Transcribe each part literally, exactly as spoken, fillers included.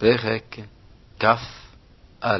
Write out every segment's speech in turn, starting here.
פרק כ"א.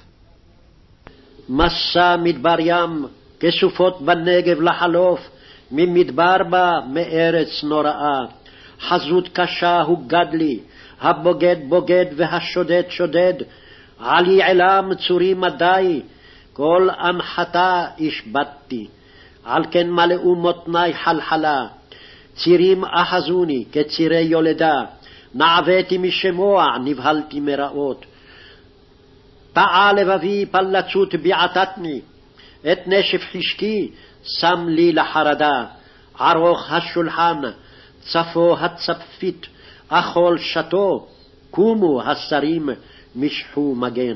מסע מדבר ים, כסופות בנגב לחלוף, ממדבר בה מארץ נוראה. חזות קשה הוגד לי, הבוגד בוגד והשודד שודד, על יעלם צורי מדי, כל אנחתה השבתתי. על כן מלאו מותני חלחלה, צירים אחזוני כצירי יולדה, נעוויתי משמוע, נבהלתי מראות. טעה לבבי פלצות ביעטתני, את נשף חשקי שם לי לחרדה. ערוך השולחן, צפו הצפית, אכול שתו, קומו השרים, משחו מגן.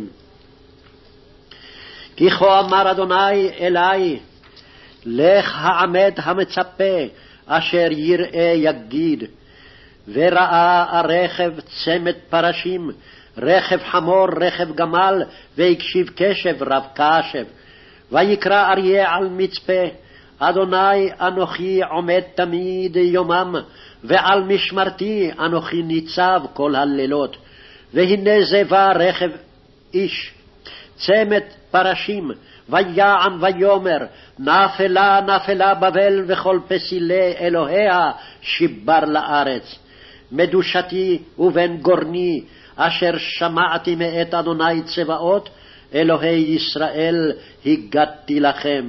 כי כה אמר אדוני אלי, לך העמד המצפה, אשר יראה יגיד. וראה הרכב צמד פרשים, רכב חמור, רכב גמל, והקשיב קשב רב קשב. ויקרא אריה על מצפה, אדוני אנוכי עומד תמיד יומם, ועל משמרתי אנוכי ניצב כל הלילות. והנה זה בא רכב איש, צמד פרשים, ויען ויאמר, נפלה נפלה בבל וכל פסילי אלוהיה שיבר לארץ. מדושתי ובן גורני, אשר שמעתי מאת אדוני צבאות, אלוהי ישראל הגדתי לכם.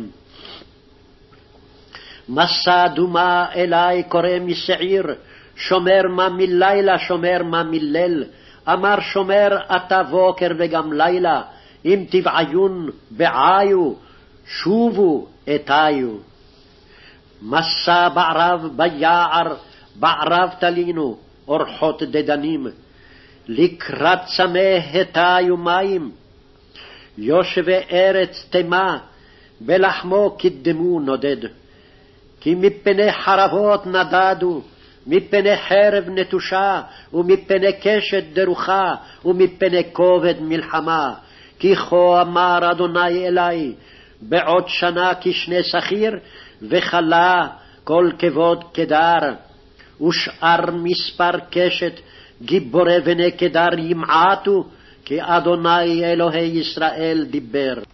מסע דומה אלי קורא משעיר, שומר מה מלילה שומר מה מליל. אמר שומר אתה בוקר וגם לילה, אם תבעיון בעיו, שובו אתיו. מסע בערב ביער, בערב תלינו, אורחות דדנים, לקראת צמא התיו מים. יושבי ארץ תימה, בלחמו קדמו נודד. כי מפני חרבות נדדו, מפני חרב נטושה, ומפני קשת דרוכה, ומפני כובד מלחמה. כי כה אמר אדוני אלי, בעוד שנה כשני שכיר, וחלה כל כבוד קדר, ושאר מספר קשת, גיבורי בני קדר ימעטו, כי אדוני אלוהי ישראל דיבר.